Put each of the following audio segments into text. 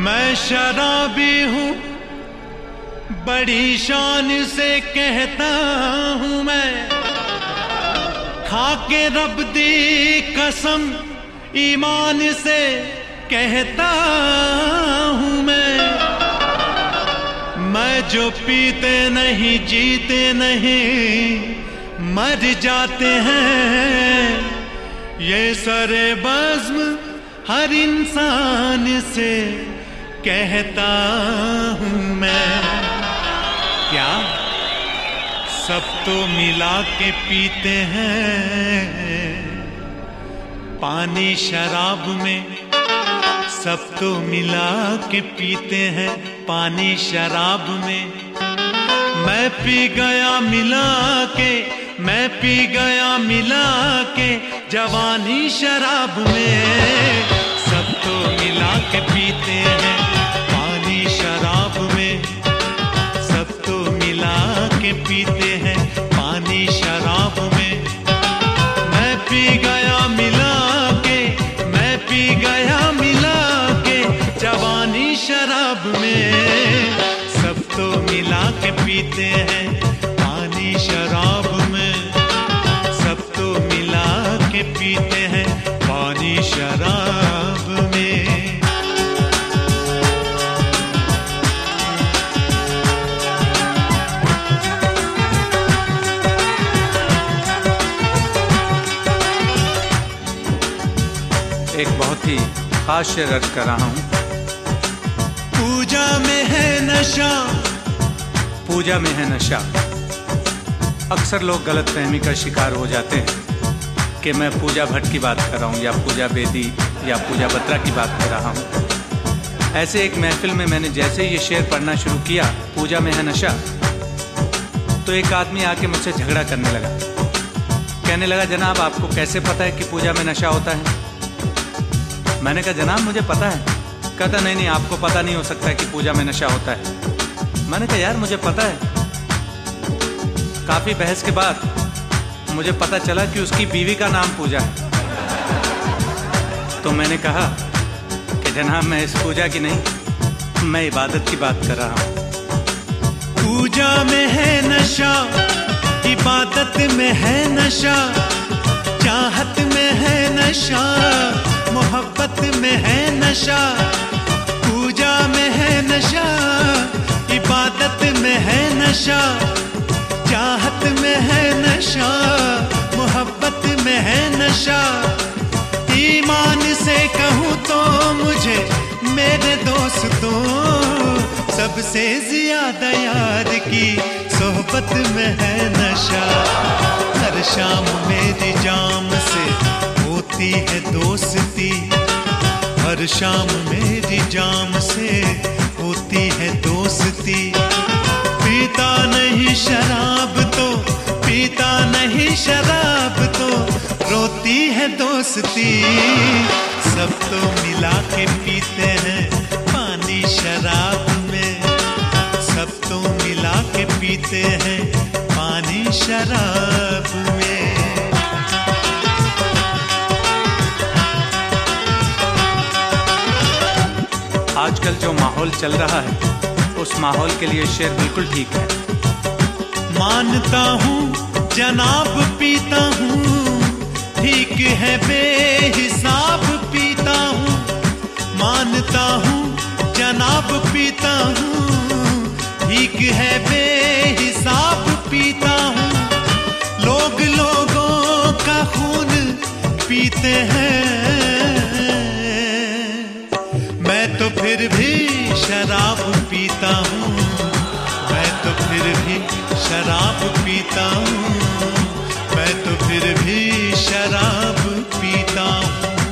मैं शराबी हूँ, बड़ी शान से कहता हूँ मैं, खाके रब दी कसम ईमान से कहता हूँ मैं जो पीते नहीं जीते नहीं मर जाते हैं, ये सरे बज़्म हर इंसान से कहता हूँ मैं। क्या सब तो मिला के पीते हैं पानी शराब में, सब तो मिला के पीते हैं पानी शराब में। मैं पी गया मिला के, मैं पी गया मिला के जवानी शराब में, सब तो मिला के पीते हैं पानी शराब में, सब तो मिला के पीते हैं पानी शराब में। मैं पी गया मिला के, मैं पी गया मिला के जवानी शराब में, सब तो मिला के पीते हैं पानी शराब में, सब तो मिला के पीते हैं पानी शराब में। एक बहुत ही खास शेर अर्ज कर रहा हूँ। पूजा में है नशा, पूजा में है नशा। अक्सर लोग गलतफहमी का शिकार हो जाते हैं कि मैं पूजा भट्ट की बात कर रहा हूँ या पूजा बेदी या पूजा बत्रा की बात कर रहा हूँ। ऐसे एक महफिल में मैंने जैसे ये शेर पढ़ना शुरू किया, पूजा में है नशा, तो एक आदमी आके मुझसे झगड़ा करने लगा। कहने लगा, जनाब आपको कैसे पता है कि पूजा में नशा होता है? मैंने कहा, जनाब मुझे पता है। कहता, नहीं नहीं, आपको पता नहीं हो सकता है कि पूजा में नशा होता है। मैंने कहा, यार मुझे पता है। काफी बहस के बाद मुझे पता चला कि उसकी बीवी का नाम पूजा है। तो मैंने कहा कि जनाब मैं इस पूजा की नहीं, मैं इबादत की बात कर रहा हूँ। पूजा में है नशा, इबादत में है नशा, चाहत में है नशा, मोहब्बत में है नशा। पूजा में है नशा, इबादत में है नशा, चाहत में है नशा, मोहब्बत में है नशा। ईमान से कहूँ तो मुझे मेरे दोस्तों, सबसे ज्यादा यार की सोहबत में है नशा। हर शाम मेरी जाम से होती है दोस्ती, हर शाम मेरी जाम से होती है दोस्ती। पीता नहीं शराब तो, पीता नहीं शराब तो रोती है दोस्ती। सब तो मिला के पीते हैं पानी शराब में, सब तो मिला के पीते हैं पानी शराब में। आजकल जो माहौल चल रहा है उस माहौल के लिए शेर बिल्कुल ठीक है। मानता हूँ जनाब पीता हूँ, ठीक है बेहिसाब पीता हूँ। मानता हूँ जनाब पीता हूँ, ठीक है बेहिसाब पीता हूँ। लोग लोगों का खून पीते हैं, मैं तो फिर भी शराब पीता हूँ, मैं तो फिर भी शराब पीता हूँ, मैं तो फिर भी शराब पीता हूँ।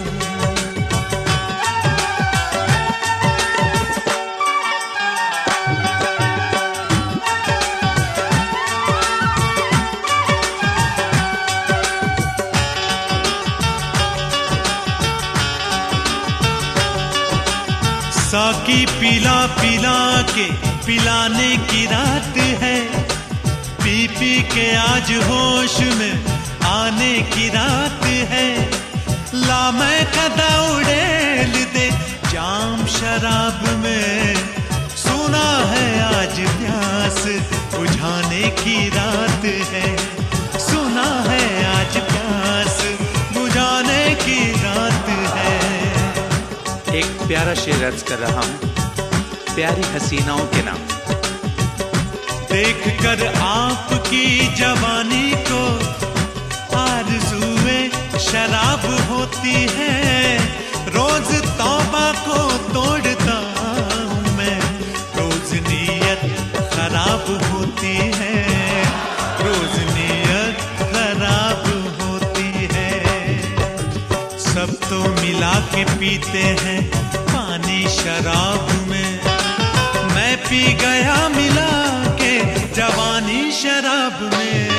साकी पिला पिला के पिलाने की रात है, पी पी के आज होश में आने की रात है। ला मैं कदा उड़ेल दे जाम शराब में सुना है आज प्यास बुझाने की रात है, सुना है आज प्यास बुझाने की रात है। एक प्यारा शेर अर्ज कर रहा हूँ प्यारी हसीनाओं के नाम। देख कर आपकी जवानी को आरज़ुए शराब होती है, रोज तौबा को तोड़ता हूँ मैं, रोज नीयत खराब होती है, रोज नीयत खराब होती है। सब तो मिला के पीते हैं पानी शराब में, मैं पी गया मिला के जवानी शराब में।